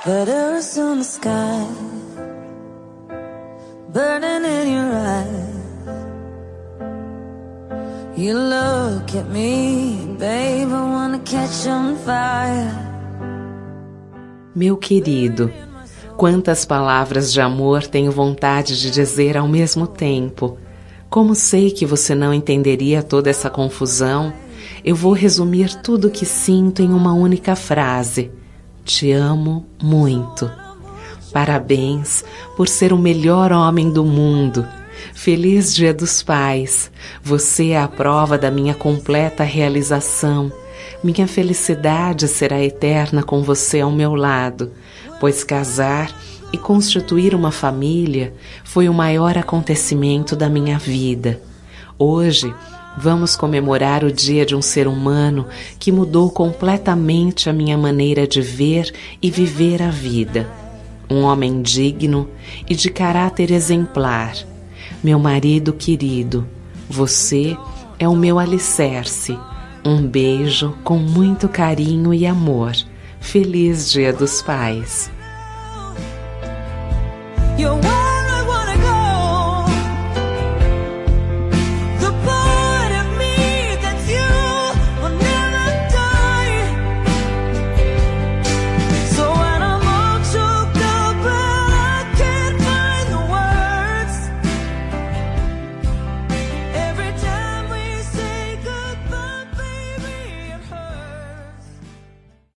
Letters on the sky, burning in your eyes. You look at me, babe, I wanna catch on fire. Meu querido, quantas palavras de amor tenho vontade de dizer ao mesmo tempo. Como sei que você não entenderia toda essa confusão, eu vou resumir tudo o que sinto em uma única frase. Te amo muito. Parabéns por ser o melhor homem do mundo. Feliz Dia dos Pais. Você é a prova da minha completa realização. Minha felicidade será eterna com você ao meu lado, pois casar e constituir uma família foi o maior acontecimento da minha vida. Hoje, vamos comemorar o dia de um ser humano que mudou completamente a minha maneira de ver e viver a vida. Um homem digno e de caráter exemplar. Meu marido querido, você é o meu alicerce. Um beijo com muito carinho e amor. Feliz Dia dos Pais.